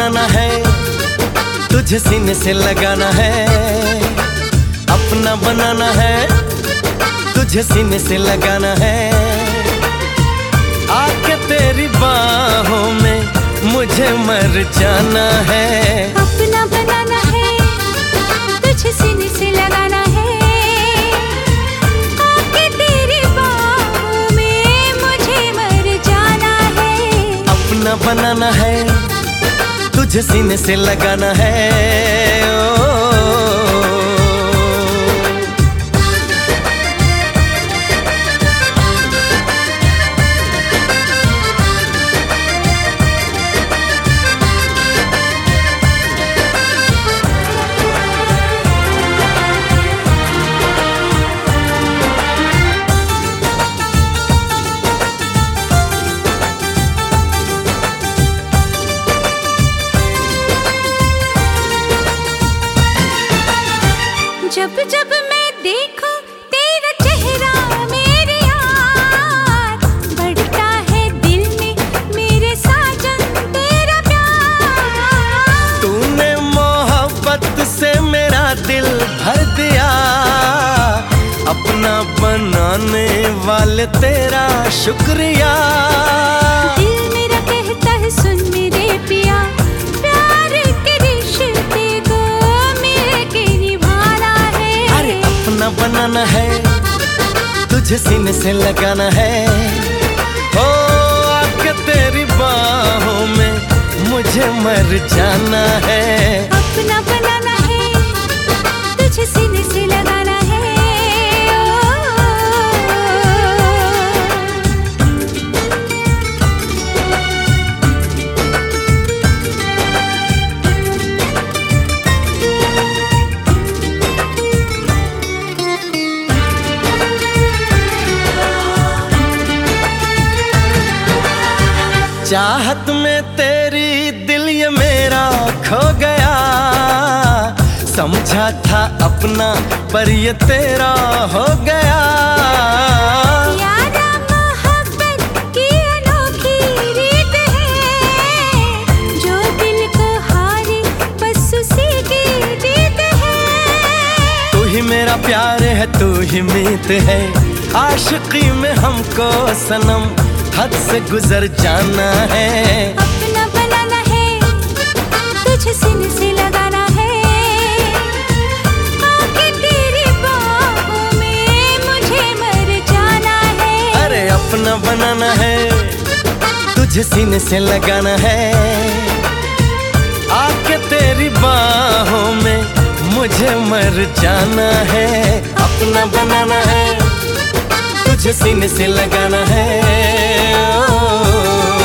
बनाना है, तुझे सीने से लगाना है। अपना बनाना है, तुझे सीने से लगाना है। आके तेरी बाहों में मुझे मर जाना है। अपना बनाना है, तुझे सीने से लगाना है। आके तेरी बाहों में मुझे मर जाना है। अपना बनाना है, तुझे सीने से लगाना है। जब जब मैं देखूं तेरा चेहरा मेरे यार, बढ़ता है दिल में मेरे साजन तेरा प्यार। तूने मोहब्बत से मेरा दिल भर दिया, अपना बनाने वाले तेरा शुक्रिया। दिल मेरा कहता है सुन मेरे पिया, प्यार के रिश्ते को मिलके निभाना है। अरे अपना बनाना है, तुझे सीने से लगाना है। ओ आके तेरी बाहों में मुझे मर जाना है। अपना बनाना है, तुझे सीने से लगाना है। चाहत में तेरी दिल ये मेरा खो गया, समझा था अपना पर ये तेरा हो गया। यारा मोहब्बत की अनोखी रीत है, जो दिल को हारे बस उसी की जीत है। तू ही मेरा प्यार है, तू ही मीत है। आशिकी में हमको सनम हद से गुजर जाना है। अपना बनाना है, तुझे सीने से लगाना है। आके तेरी बाहों में मुझे मर जाना है। अरे अपना बनाना है, तुझे सीने से लगाना है। आके तेरी बाहों में मुझे मर जाना है। अपना बनाना है, तुझे सीने से लगाना है।